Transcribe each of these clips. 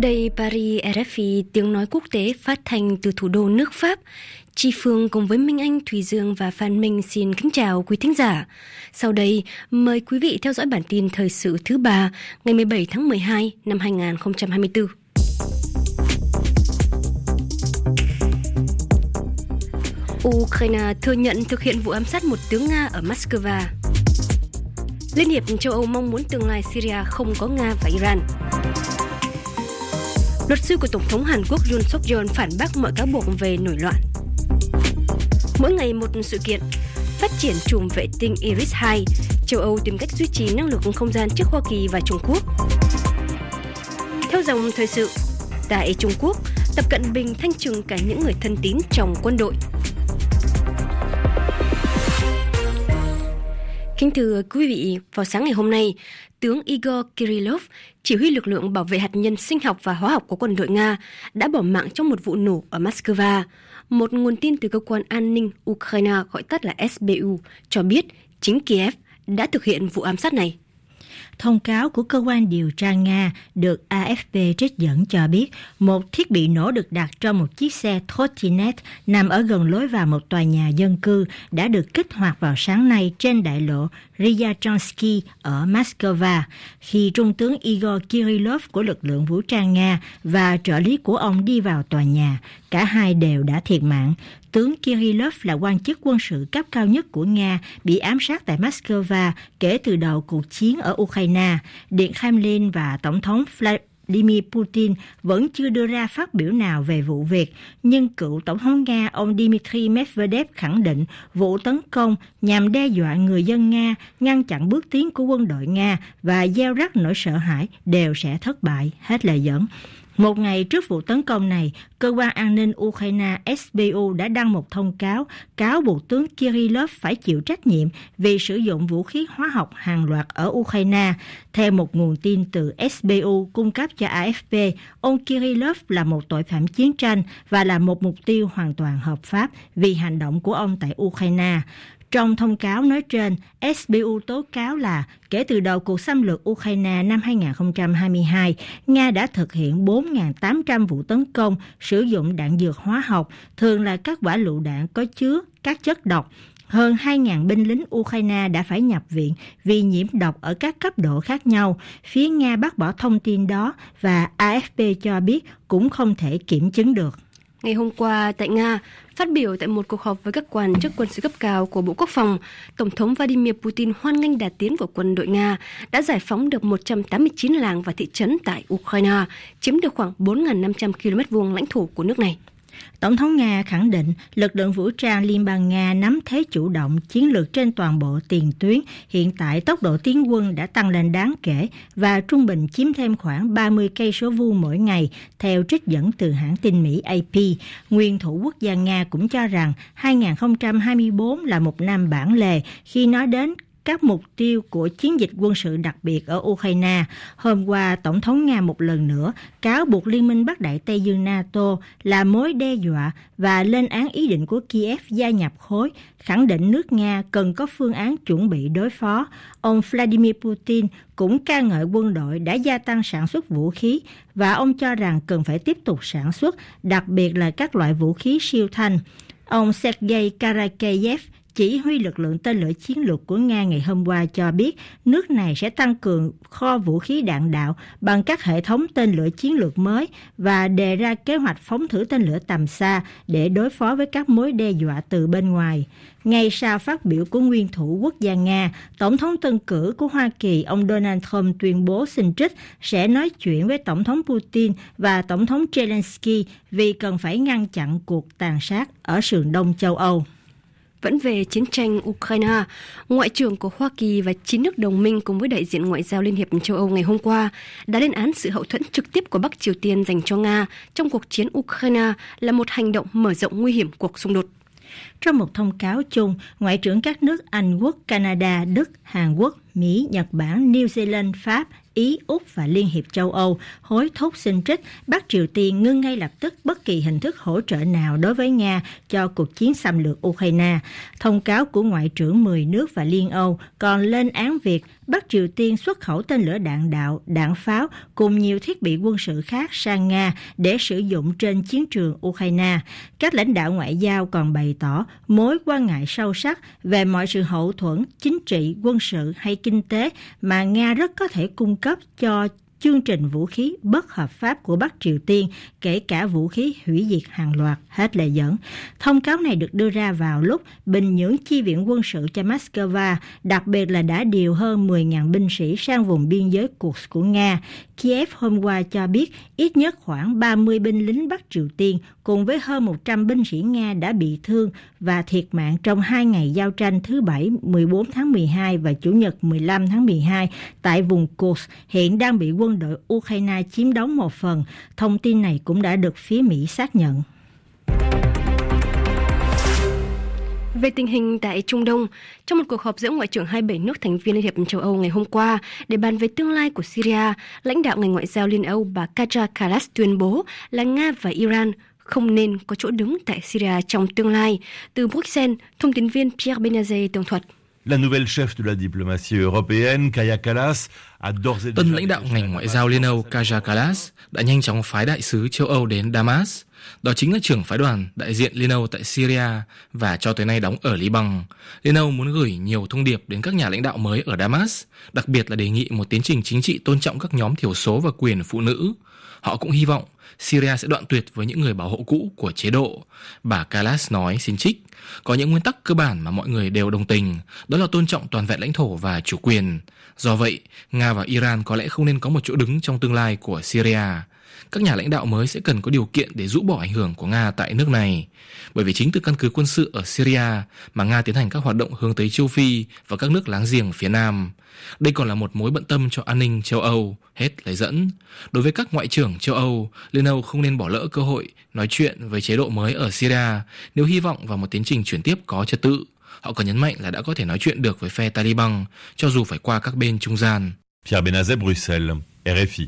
Đây Paris, RFI, tiếng nói quốc tế phát thanh từ thủ đô nước Pháp. Chi Phương cùng với Minh Anh, Thùy Dương và Phan Minh xin kính chào quý thính giả. Sau đây, mời quý vị theo dõi bản tin thời sự thứ 3 ngày 17 tháng 12 năm 2024. Ukraine thừa nhận thực hiện vụ ám sát một tướng Nga ở Moscow. Liên hiệp châu Âu mong muốn tương lai Syria không có Nga và Iran. Luật sư của Tổng thống Hàn Quốc Yoon Suk Yeol phản bác mọi cáo buộc về nổi loạn. Mỗi ngày một sự kiện, phát triển chùm vệ tinh Iris-2, châu Âu tìm cách duy trì năng lực không gian trước Hoa Kỳ và Trung Quốc. Theo dòng thời sự, tại Trung Quốc, Tập Cận Bình thanh trừng cả những người thân tín trong quân đội. Kính thưa quý vị, vào sáng ngày hôm nay, tướng Igor Kirillov, chỉ huy lực lượng bảo vệ hạt nhân sinh học và hóa học của quân đội Nga, đã bỏ mạng trong một vụ nổ ở Moscow. Một nguồn tin từ cơ quan an ninh Ukraine gọi tắt là SBU cho biết chính Kiev đã thực hiện vụ ám sát này. Thông cáo của cơ quan điều tra Nga được AFP trích dẫn cho biết một thiết bị nổ được đặt trong một chiếc xe trottinet nằm ở gần lối vào một tòa nhà dân cư đã được kích hoạt vào sáng nay trên đại lộ Ryazhansky ở Moscow. Khi Trung tướng Igor Kirillov của lực lượng vũ trang Nga và trợ lý của ông đi vào tòa nhà, cả hai đều đã thiệt mạng. Tướng Kirillov là quan chức quân sự cấp cao nhất của Nga, bị ám sát tại Moscow kể từ đầu cuộc chiến ở Ukraine. Điện Kremlin và Tổng thống Vladimir Putin vẫn chưa đưa ra phát biểu nào về vụ việc, nhưng cựu Tổng thống Nga ông Dmitry Medvedev khẳng định vụ tấn công nhằm đe dọa người dân Nga, ngăn chặn bước tiến của quân đội Nga và gieo rắc nỗi sợ hãi đều sẽ thất bại, hết lời dẫn. Một ngày trước vụ tấn công này, cơ quan an ninh Ukraine SBU đã đăng một thông cáo buộc tướng Kirillov phải chịu trách nhiệm vì sử dụng vũ khí hóa học hàng loạt ở Ukraine. Theo một nguồn tin từ SBU cung cấp cho AFP, ông Kirillov là một tội phạm chiến tranh và là một mục tiêu hoàn toàn hợp pháp vì hành động của ông tại Ukraine. Trong thông cáo nói trên, SBU tố cáo là kể từ đầu cuộc xâm lược Ukraine năm 2022, Nga đã thực hiện 4.800 vụ tấn công sử dụng đạn dược hóa học, thường là các quả lựu đạn có chứa các chất độc. Hơn 2.000 binh lính Ukraine đã phải nhập viện vì nhiễm độc ở các cấp độ khác nhau. Phía Nga bác bỏ thông tin đó và AFP cho biết cũng không thể kiểm chứng được. Ngày hôm qua tại Nga, phát biểu tại một cuộc họp với các quan chức quân sự cấp cao của Bộ Quốc phòng, Tổng thống Vladimir Putin hoan nghênh đà tiến của quân đội Nga đã giải phóng được 189 làng và thị trấn tại Ukraine, chiếm được khoảng 4.500 km² lãnh thổ của nước này. Tổng thống Nga khẳng định lực lượng vũ trang Liên bang Nga nắm thế chủ động chiến lược trên toàn bộ tiền tuyến. Hiện tại tốc độ tiến quân đã tăng lên đáng kể và trung bình chiếm thêm khoảng 30 cây số vuông mỗi ngày, theo trích dẫn từ hãng tin Mỹ AP. Nguyên thủ quốc gia Nga cũng cho rằng 2024 là một năm bản lề khi nói đến các mục tiêu của chiến dịch quân sự đặc biệt ở Ukraine. Hôm qua, Tổng thống Nga một lần nữa cáo buộc Liên minh Bắc Đại Tây Dương NATO là mối đe dọa và lên án ý định của Kiev gia nhập khối, khẳng định nước Nga cần có phương án chuẩn bị đối phó. Ông Vladimir Putin cũng ca ngợi quân đội đã gia tăng sản xuất vũ khí và ông cho rằng cần phải tiếp tục sản xuất, đặc biệt là các loại vũ khí siêu thanh. Ông Sergei Karakeyev, chỉ huy lực lượng tên lửa chiến lược của Nga ngày hôm qua cho biết nước này sẽ tăng cường kho vũ khí đạn đạo bằng các hệ thống tên lửa chiến lược mới và đề ra kế hoạch phóng thử tên lửa tầm xa để đối phó với các mối đe dọa từ bên ngoài. Ngay sau phát biểu của nguyên thủ quốc gia Nga, Tổng thống tân cử của Hoa Kỳ ông Donald Trump tuyên bố xin trích sẽ nói chuyện với Tổng thống Putin và Tổng thống Zelensky vì cần phải ngăn chặn cuộc tàn sát ở sườn đông châu Âu. Vẫn về chiến tranh Ukraine, Ngoại trưởng của Hoa Kỳ và 9 nước đồng minh cùng với đại diện Ngoại giao Liên hiệp châu Âu ngày hôm qua đã lên án sự hậu thuẫn trực tiếp của Bắc Triều Tiên dành cho Nga trong cuộc chiến Ukraine là một hành động mở rộng nguy hiểm cuộc xung đột. Trong một thông cáo chung, Ngoại trưởng các nước Anh Quốc, Canada, Đức, Hàn Quốc, Mỹ, Nhật Bản, New Zealand, Pháp, Ý, Úc và Liên hiệp châu Âu hối thúc xin trích Bắc Triều Tiên ngưng ngay lập tức bất kỳ hình thức hỗ trợ nào đối với Nga cho cuộc chiến xâm lược Ukraine. Thông cáo của Ngoại trưởng 10 nước và Liên Âu còn lên án việc Bắc Triều Tiên xuất khẩu tên lửa đạn đạo, đạn pháo cùng nhiều thiết bị quân sự khác sang Nga để sử dụng trên chiến trường Ukraine. Các lãnh đạo ngoại giao còn bày tỏ mối quan ngại sâu sắc về mọi sự hậu thuẫn chính trị, quân sự hay kinh tế mà Nga rất có thể cung cấp cho chương trình vũ khí bất hợp pháp của Bắc Triều Tiên, kể cả vũ khí hủy diệt hàng loạt, hết lời dẫn. Thông cáo này được đưa ra vào lúc Bình Nhưỡng chi viện quân sự cho Moscow, đặc biệt là đã điều hơn 10.000 binh sĩ sang vùng biên giới Kursk của Nga. Kiev hôm qua cho biết ít nhất khoảng 30 binh lính Bắc Triều Tiên cùng với hơn 100 binh sĩ Nga đã bị thương và thiệt mạng trong 2 ngày giao tranh thứ Bảy 14 tháng 12 và Chủ nhật 15 tháng 12 tại vùng Kursk, hiện đang bị quân đội Ukraine chiếm đóng một phần. Thông tin này cũng đã được phía Mỹ xác nhận. Về tình hình tại Trung Đông, trong một cuộc họp giữa Ngoại trưởng 27 nước thành viên Liên hiệp châu Âu ngày hôm qua để bàn về tương lai của Syria, lãnh đạo ngành ngoại giao Liên Âu bà Kaja Kallas tuyên bố là Nga và Iran không nên có chỗ đứng tại Syria trong tương lai. Từ Bruxelles, thông tin viên Pierre Benazet tường thuật. La nouvelle chef de la diplomatie européenne, Kaja Kallas, a d'ores et déjà... Tân lãnh đạo ngành ngoại giao Liên Âu Kaja Kallas đã nhanh chóng phái đại sứ châu Âu đến Damas. Đó chính là trưởng phái đoàn đại diện Liên Âu tại Syria và cho tới nay đóng ở Liban. Liên Âu muốn gửi nhiều thông điệp đến các nhà lãnh đạo mới ở Damas, đặc biệt là đề nghị một tiến trình chính trị tôn trọng các nhóm thiểu số và quyền phụ nữ. Họ cũng hy vọng Syria sẽ đoạn tuyệt với những người bảo hộ cũ của chế độ. Bà Kallas nói xin trích, có những nguyên tắc cơ bản mà mọi người đều đồng tình, đó là tôn trọng toàn vẹn lãnh thổ và chủ quyền. Do vậy, Nga và Iran có lẽ không nên có một chỗ đứng trong tương lai của Syria. Các nhà lãnh đạo mới sẽ cần có điều kiện để rũ bỏ ảnh hưởng của Nga tại nước này. Bởi vì chính từ căn cứ quân sự ở Syria mà Nga tiến hành các hoạt động hướng tới châu Phi và các nước láng giềng phía Nam. Đây còn là một mối bận tâm cho an ninh châu Âu, hết lời dẫn. Đối với các ngoại trưởng châu Âu, Liên Âu không nên bỏ lỡ cơ hội nói chuyện với chế độ mới ở Syria nếu hy vọng vào một tiến trình chuyển tiếp có trật tự. Họ còn nhấn mạnh là đã có thể nói chuyện được với phe Taliban, cho dù phải qua các bên trung gian. Pierre Benazet, Bruxelles, RFI.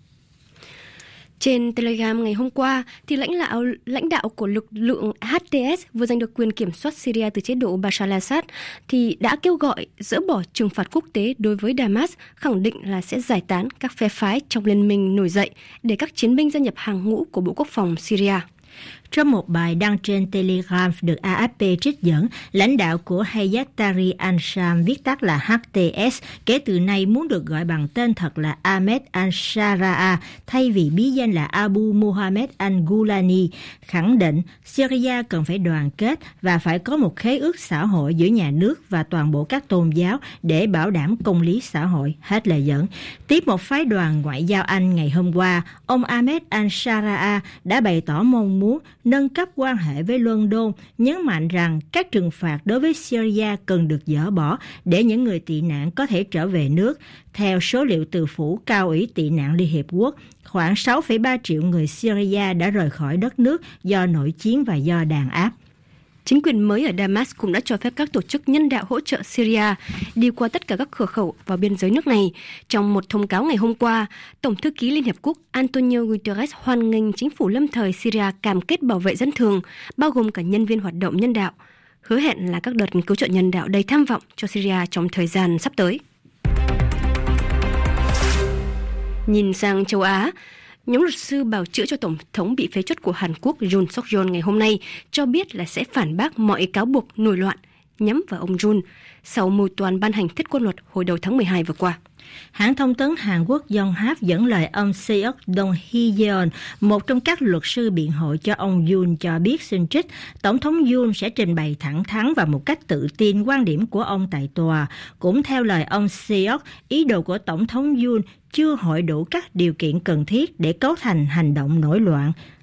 Trên Telegram ngày hôm qua, thì lãnh đạo của lực lượng HTS vừa giành được quyền kiểm soát Syria từ chế độ Bashar al-Assad thì đã kêu gọi dỡ bỏ trừng phạt quốc tế đối với Damas, khẳng định là sẽ giải tán các phe phái trong liên minh nổi dậy để các chiến binh gia nhập hàng ngũ của Bộ Quốc phòng Syria. Trong một bài đăng trên Telegram được AFP trích dẫn, lãnh đạo của Hayat Tahrir al-Sham, viết tắt là HTS, kể từ nay muốn được gọi bằng tên thật là Ahmed al-Sharaa thay vì bí danh là Abu Mohammed al-Gulani, khẳng định Syria cần phải đoàn kết và phải có một khế ước xã hội giữa nhà nước và toàn bộ các tôn giáo để bảo đảm công lý xã hội, hết lời dẫn. Tiếp một phái đoàn ngoại giao Anh ngày hôm qua, ông Ahmed al-Sharaa đã bày tỏ mong muốn nâng cấp quan hệ với London, nhấn mạnh rằng các trừng phạt đối với Syria cần được dỡ bỏ để những người tị nạn có thể trở về nước. Theo số liệu từ Phủ Cao ủy Tị nạn Liên Hiệp Quốc, khoảng 6,3 triệu người Syria đã rời khỏi đất nước do nội chiến và do đàn áp. Chính quyền mới ở Damas cũng đã cho phép các tổ chức nhân đạo hỗ trợ Syria đi qua tất cả các cửa khẩu vào biên giới nước này. Trong một thông cáo ngày hôm qua, Tổng thư ký Liên Hiệp Quốc Antonio Guterres hoan nghênh chính phủ lâm thời Syria cam kết bảo vệ dân thường, bao gồm cả nhân viên hoạt động nhân đạo, hứa hẹn là các đợt cứu trợ nhân đạo đầy tham vọng cho Syria trong thời gian sắp tới. Nhìn sang châu Á, nhóm luật sư bào chữa cho Tổng thống bị phế truất của Hàn Quốc Yoon Suk Yeol ngày hôm nay cho biết là sẽ phản bác mọi cáo buộc nổi loạn nhắm vào ông Yoon sau mưu toan ban hành thiết quân luật hồi đầu tháng 12 vừa qua. Hãng thông tấn Hàn Quốc Yonhap dẫn lời ông Seok Dong-hyeon, một trong các luật sư biện hộ cho ông Yoon, cho biết xin trích, Tổng thống Yoon sẽ trình bày thẳng thắn và một cách tự tin quan điểm của ông tại tòa. Cũng theo lời ông Seok, ý đồ của Tổng thống Yoon chưa hội đủ các điều kiện cần thiết để cấu thành hành động nổi loạn.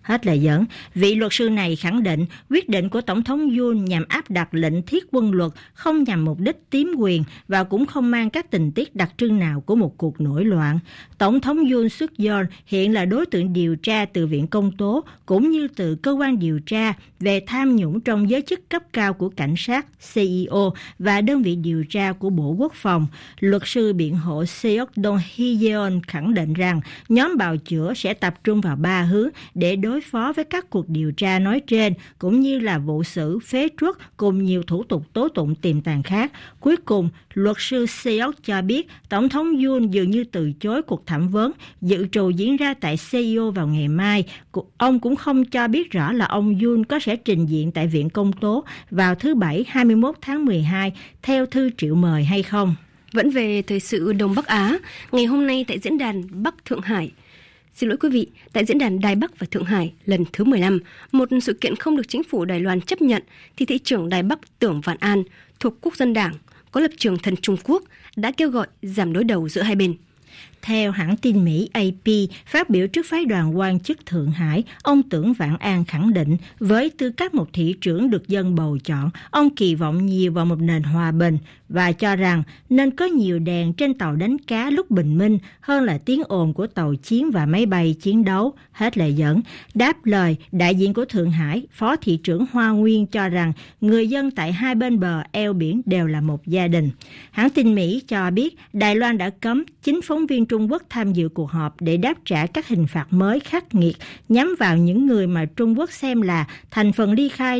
Hết lời dẫn. Vị luật sư này khẳng định quyết định của Tổng thống Yoon nhằm áp đặt lệnh thiết quân luật không nhằm mục đích chiếm quyền và cũng không mang các tình tiết đặc trưng nào của một cuộc nổi loạn. Tổng thống Yoon Suk Yeol hiện là đối tượng điều tra từ Viện Công tố cũng như từ cơ quan điều tra về tham nhũng trong giới chức cấp cao của cảnh sát CEO và đơn vị điều tra của Bộ Quốc phòng. Luật sư biện hộ Seok Dong Hyeon khẳng định rằng nhóm bào chữa sẽ tập trung vào 3 hướng để đối phó với các cuộc điều tra nói trên, cũng như là vụ xử, phế truất cùng nhiều thủ tục tố tụng tiềm tàng khác. Cuối cùng, luật sư Seok cho biết Tổng thống Yoon dường như từ chối cuộc thẩm vấn dự trù diễn ra tại Seoul vào ngày mai. Ông cũng không cho biết rõ là ông Yoon có sẽ trình diện tại Viện Công tố vào thứ Bảy 21 tháng 12 theo thư triệu mời hay không. Vẫn về thời sự Đông Bắc Á, ngày hôm nay tại diễn đàn Bắc Thượng Hải, tại diễn đàn Đài Bắc và Thượng Hải lần thứ 15, một sự kiện không được chính phủ Đài Loan chấp nhận thì thị trưởng Đài Bắc Tưởng Vạn An thuộc Quốc dân Đảng có lập trường thân Trung Quốc đã kêu gọi giảm đối đầu giữa hai bên. Theo hãng tin Mỹ AP, phát biểu trước phái đoàn quan chức Thượng Hải, ông Tưởng Vạn An khẳng định với tư cách một thị trưởng được dân bầu chọn, ông kỳ vọng nhiều vào một nền hòa bình và cho rằng nên có nhiều đèn trên tàu đánh cá lúc bình minh hơn là tiếng ồn của tàu chiến và máy bay chiến đấu. Hết lời dẫn. Đáp lời, đại diện của Thượng Hải, Phó thị trưởng Hoa Nguyên cho rằng người dân tại hai bên bờ eo biển đều là một gia đình. Hãng tin Mỹ cho biết Đài Loan đã cấm 9 phóng viên Trung Quốc tham dự cuộc họp để đáp trả các hình phạt mới khắc nghiệt nhắm vào những người mà Trung Quốc xem là thành phần ly khai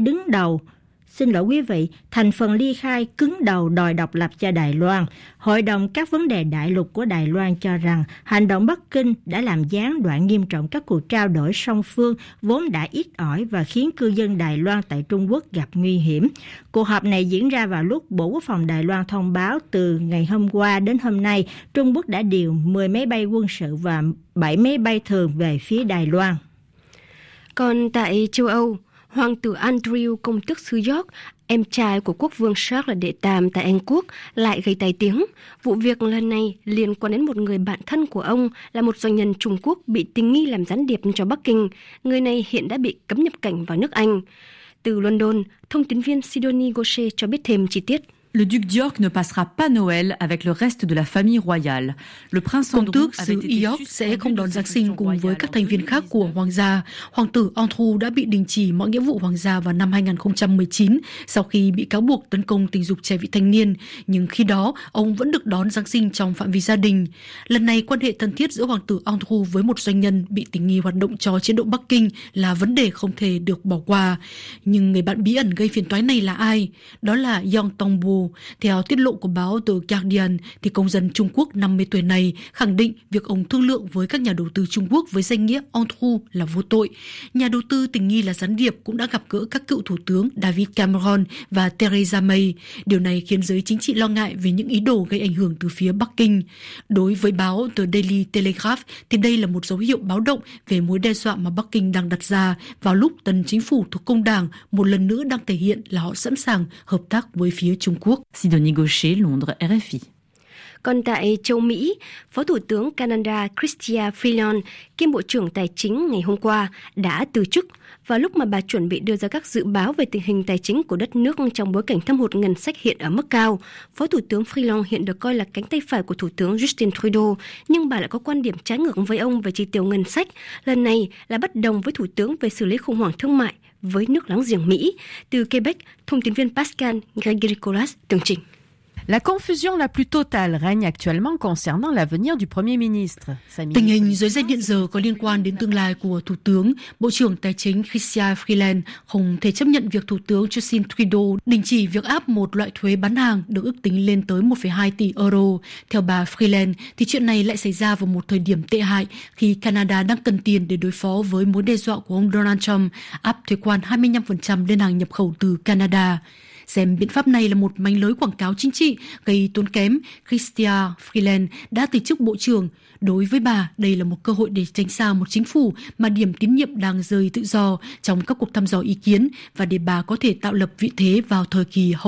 cứng đầu đòi độc lập cho Đài Loan. Hội đồng các vấn đề đại lục của Đài Loan cho rằng hành động Bắc Kinh đã làm gián đoạn nghiêm trọng các cuộc trao đổi song phương vốn đã ít ỏi và khiến cư dân Đài Loan tại Trung Quốc gặp nguy hiểm. Cuộc họp này diễn ra vào lúc Bộ Quốc phòng Đài Loan thông báo từ ngày hôm qua đến hôm nay Trung Quốc đã điều 10 máy bay quân sự và 7 máy bay thường về phía Đài Loan. Còn tại châu Âu, Hoàng tử Andrew công tước xứ York, em trai của quốc vương Charles đệ Tam tại Anh Quốc, lại gây tai tiếng. Vụ việc lần này liên quan đến một người bạn thân của ông là một doanh nhân Trung Quốc bị tình nghi làm gián điệp cho Bắc Kinh. Người này hiện đã bị cấm nhập cảnh vào nước Anh. Từ London, thông tín viên Sidonie Gaucher cho biết thêm chi tiết. Le duc d'York ne passera pas Noël avec le reste de la famille royale. Le prince Công tước xứ York sẽ không đón Giáng sinh cùng với các thành viên khác của hoàng gia. Hoàng tử Andrew đã bị đình chỉ mọi nghĩa vụ hoàng gia vào năm 2019 sau khi bị cáo buộc tấn công tình dục trẻ vị thành niên, nhưng khi đó ông vẫn được đón Giáng sinh trong phạm vi gia đình. Lần này quan hệ thân thiết giữa hoàng tử Andrew với một doanh nhân bị tình nghi hoạt động cho chế độ Bắc Kinh là vấn đề không thể được bỏ qua. Nhưng người bạn bí ẩn gây phiền toái này là ai? Đó là Yong Tongbo. Theo tiết lộ của báo The Guardian, thì công dân Trung Quốc 50 tuổi này khẳng định việc ông thương lượng với các nhà đầu tư Trung Quốc với danh nghĩa Andrew là vô tội. Nhà đầu tư tình nghi là gián điệp cũng đã gặp gỡ các cựu thủ tướng David Cameron và Theresa May. Điều này khiến giới chính trị lo ngại về những ý đồ gây ảnh hưởng từ phía Bắc Kinh. Đối với báo The Daily Telegraph, thì đây là một dấu hiệu báo động về mối đe dọa mà Bắc Kinh đang đặt ra vào lúc tân chính phủ thuộc Công đảng một lần nữa đang thể hiện là họ sẵn sàng hợp tác với phía Trung Quốc. Sidonie Gaucher, Londres, RFI. Còn tại châu Mỹ, Phó Thủ tướng Canada Chrystia Freeland kiêm Bộ trưởng Tài chính ngày hôm qua đã từ chức vào lúc mà bà chuẩn bị đưa ra các dự báo về tình hình tài chính của đất nước trong bối cảnh thâm hụt ngân sách hiện ở mức cao. Phó Thủ tướng Freeland hiện được coi là cánh tay phải của Thủ tướng Justin Trudeau, nhưng bà lại có quan điểm trái ngược với ông về chi tiêu ngân sách. Lần này là bất đồng với Thủ tướng về xử lý khủng hoảng thương mại với nước láng giềng Mỹ. Từ Quebec, thông tín viên Pascal Gregory-Colas tường trình. La confusion la plus totale règne actuellement concernant l'avenir du Premier ministre. Tình hình rối ren hiện giờ có liên quan đến tương lai của Thủ tướng. Bộ trưởng Tài chính Chrystia Freeland không thể chấp nhận việc Thủ tướng Justin Trudeau đình chỉ việc áp một loại thuế bán hàng được ước tính lên tới 1,2 tỷ euro. Theo bà Freeland, thì chuyện này lại xảy ra vào một thời điểm tệ hại khi Canada đang cần tiền để đối phó với mối đe dọa của ông Donald Trump áp thuế quan 25% lên hàng nhập khẩu từ Canada. Xem biện pháp này là một mánh lới quảng cáo chính trị gây tốn kém, Chrystia Freeland đã từ chức bộ trưởng. Đối với bà, đây là một cơ hội để tránh xa một chính phủ mà điểm tín nhiệm đang rơi tự do trong các cuộc thăm dò ý kiến và để bà có thể tạo lập vị thế vào thời kỳ hậu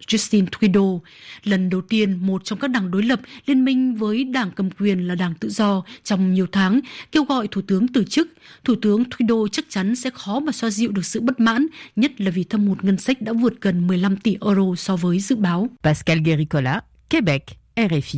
Justin Trudeau. Lần đầu tiên, một trong các đảng đối lập liên minh với đảng cầm quyền là Đảng Tự do trong nhiều tháng kêu gọi Thủ tướng từ chức. Thủ tướng Trudeau chắc chắn sẽ khó mà xoa dịu được sự bất mãn, nhất là vì thâm hụt ngân sách đã vượt gần 15 tỷ euro so với dự báo. Pascal Guéricola, Québec, RFI.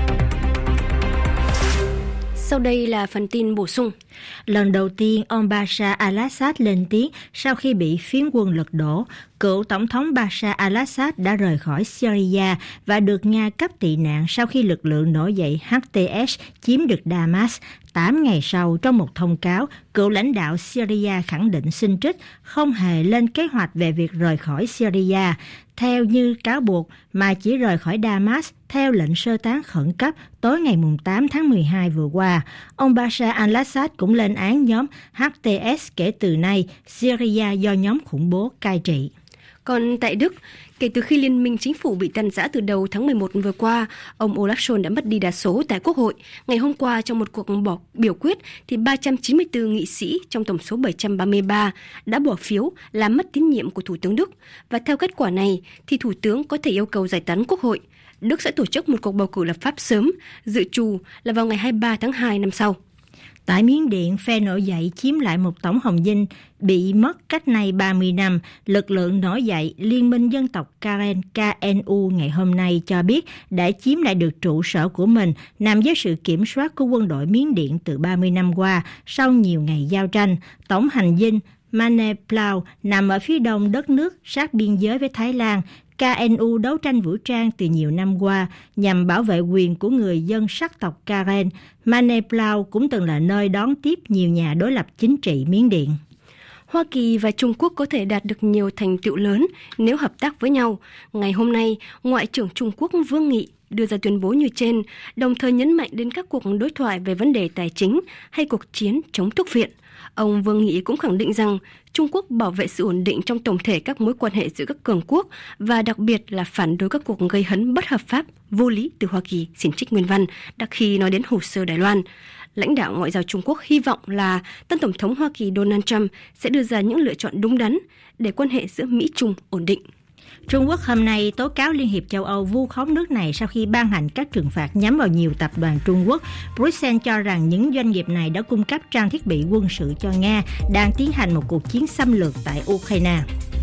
Sau đây là phần tin bổ sung. Lần đầu tiên, ông Bashar al-Assad lên tiếng sau khi bị phiến quân lật đổ. Cựu Tổng thống Bashar al-Assad đã rời khỏi Syria và được Nga cấp tị nạn sau khi lực lượng nổi dậy HTS chiếm được Damas. 8 ngày sau, trong một thông cáo, cựu lãnh đạo Syria khẳng định xin trích không hề lên kế hoạch về việc rời khỏi Syria, theo như cáo buộc, mà chỉ rời khỏi Damas theo lệnh sơ tán khẩn cấp tối ngày 8 tháng 12 vừa qua. Ông Bashar al-Assad cũng lên án nhóm HTS kể từ nay Syria do nhóm khủng bố cai trị. Còn tại Đức, kể từ khi Liên minh Chính phủ bị tan rã từ đầu tháng 11 vừa qua, ông Olaf Scholz đã mất đi đa số tại Quốc hội. Ngày hôm qua, trong một cuộc biểu quyết, thì 394 nghị sĩ trong tổng số 733 đã bỏ phiếu làm mất tín nhiệm của Thủ tướng Đức. Và theo kết quả này, thì Thủ tướng có thể yêu cầu giải tán Quốc hội. Đức sẽ tổ chức một cuộc bầu cử lập pháp sớm, dự trù là vào ngày 23 tháng 2 năm sau. Tại Miến Điện, phe nổi dậy chiếm lại một tổng hồng dinh bị mất cách nay 30 năm. Lực lượng nổi dậy Liên minh Dân tộc Karen KNU ngày hôm nay cho biết đã chiếm lại được trụ sở của mình nằm dưới sự kiểm soát của quân đội Miến Điện từ 30 năm qua sau nhiều ngày giao tranh. Tổng hành dinh Maneplau nằm ở phía đông đất nước sát biên giới với Thái Lan. KNU đấu tranh vũ trang từ nhiều năm qua nhằm bảo vệ quyền của người dân sắc tộc Karen. Maneplau cũng từng là nơi đón tiếp nhiều nhà đối lập chính trị Miến Điện. Hoa Kỳ và Trung Quốc có thể đạt được nhiều thành tựu lớn nếu hợp tác với nhau. Ngày hôm nay, Ngoại trưởng Trung Quốc Vương Nghị đưa ra tuyên bố như trên, đồng thời nhấn mạnh đến các cuộc đối thoại về vấn đề tài chính hay cuộc chiến chống thuốc viện. Ông Vương Nghị cũng khẳng định rằng Trung Quốc bảo vệ sự ổn định trong tổng thể các mối quan hệ giữa các cường quốc và đặc biệt là phản đối các cuộc gây hấn bất hợp pháp, vô lý từ Hoa Kỳ, xin trích nguyên văn, đặc khi nói đến hồ sơ Đài Loan. Lãnh đạo ngoại giao Trung Quốc hy vọng là tân Tổng thống Hoa Kỳ Donald Trump sẽ đưa ra những lựa chọn đúng đắn để quan hệ giữa Mỹ-Trung ổn định. Trung Quốc hôm nay tố cáo Liên hiệp châu Âu vu khống nước này sau khi ban hành các trừng phạt nhắm vào nhiều tập đoàn Trung Quốc. Bruxelles cho rằng những doanh nghiệp này đã cung cấp trang thiết bị quân sự cho Nga đang tiến hành một cuộc chiến xâm lược tại Ukraine.